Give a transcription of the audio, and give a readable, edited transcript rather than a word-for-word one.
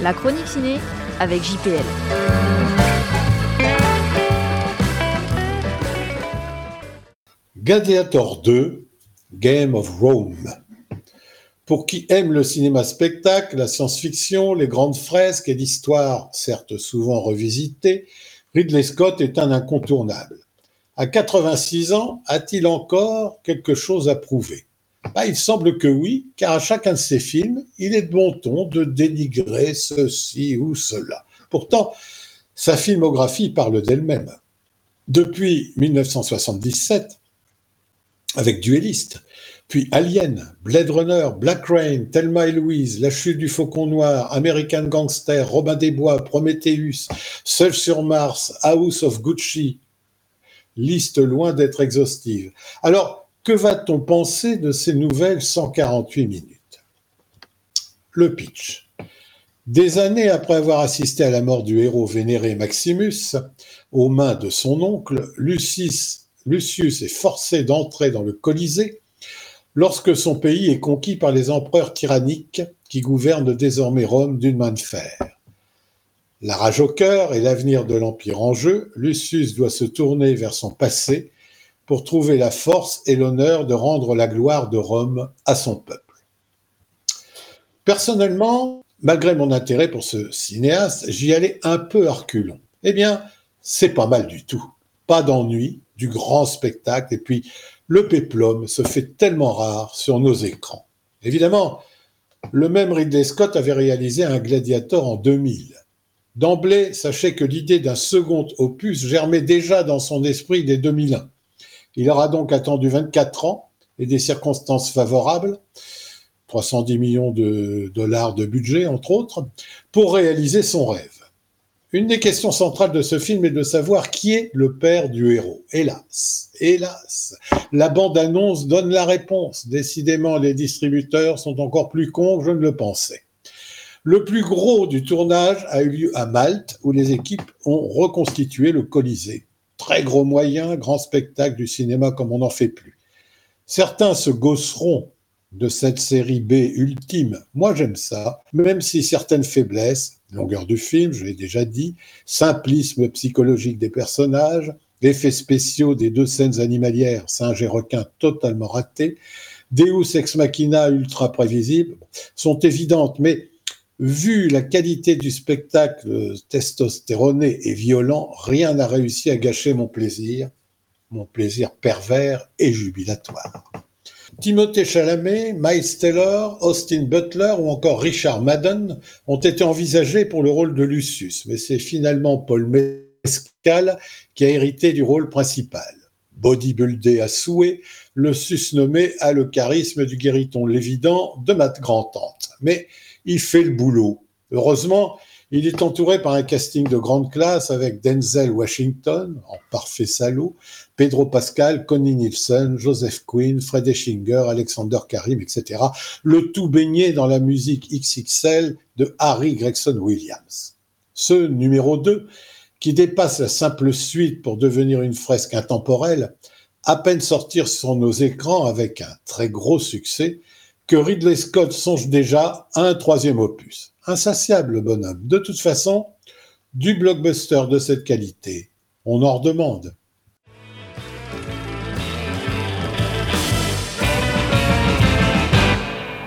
La chronique ciné avec JPL. Gladiator 2, Game of Rome. Pour qui aime le cinéma spectacle, la science-fiction, les grandes fresques et l'histoire, certes souvent revisitée, Ridley Scott est un incontournable. À 86 ans, a-t-il encore quelque chose à prouver ? Il semble que oui, car à chacun de ses films, il est de bon ton de dénigrer ceci ou cela. Pourtant, sa filmographie parle d'elle-même. Depuis 1977, avec Duelist, puis Alien, Blade Runner, Black Rain, Thelma et Louise, La chute du faucon noir, American Gangster, Robin des Bois, Prometheus, Seul sur Mars, House of Gucci, liste loin d'être exhaustive. Alors, que va-t-on penser de ces nouvelles 148 minutes ? Le pitch. Des années après avoir assisté à la mort du héros vénéré Maximus, aux mains de son oncle, Lucius est forcé d'entrer dans le Colisée lorsque son pays est conquis par les empereurs tyranniques qui gouvernent désormais Rome d'une main de fer. La rage au cœur et l'avenir de l'Empire en jeu, Lucius doit se tourner vers son passé pour trouver la force et l'honneur de rendre la gloire de Rome à son peuple. Personnellement, malgré mon intérêt pour ce cinéaste, j'y allais un peu à reculons. Eh bien, c'est pas mal du tout. Pas d'ennui, du grand spectacle, et puis le péplum se fait tellement rare sur nos écrans. Évidemment, le même Ridley Scott avait réalisé un Gladiator en 2000. D'emblée, sachez que l'idée d'un second opus germait déjà dans son esprit dès 2001. Il aura donc attendu 24 ans et des circonstances favorables, 310 millions de dollars de budget, entre autres, pour réaliser son rêve. Une des questions centrales de ce film est de savoir qui est le père du héros. Hélas, la bande-annonce donne la réponse. Décidément, les distributeurs sont encore plus cons que je ne le pensais. Le plus gros du tournage a eu lieu à Malte, où les équipes ont reconstitué le Colisée. Très gros moyens, grand spectacle du cinéma comme on n'en fait plus. Certains se gausseront de cette série B ultime. Moi, j'aime ça, même si certaines faiblesses, longueur du film, je l'ai déjà dit, simplisme psychologique des personnages, effets spéciaux des deux scènes animalières, singe et requin totalement ratés, Deus ex machina ultra prévisible, sont évidentes, mais vu la qualité du spectacle testostéroné et violent, rien n'a réussi à gâcher mon plaisir pervers et jubilatoire. Timothée Chalamet, Miles Teller, Austin Butler ou encore Richard Madden ont été envisagés pour le rôle de Lucius, mais c'est finalement Paul Mescal qui a hérité du rôle principal. Bodybuildé à souhait, le susnommé a le charisme du guéridon l'évident de ma grand-tante. Mais il fait le boulot. Heureusement, il est entouré par un casting de grande classe avec Denzel Washington, en parfait salaud, Pedro Pascal, Connie Nielsen, Joseph Quinn, Fred Eschinger, Alexander Karim, etc. Le tout baigné dans la musique XXL de Harry Gregson Williams. Ce numéro 2, qui dépasse la simple suite pour devenir une fresque intemporelle, à peine sortir sur nos écrans avec un très gros succès, que Ridley Scott songe déjà à un troisième opus. Insatiable, le bonhomme. De toute façon, du blockbuster de cette qualité, on en redemande.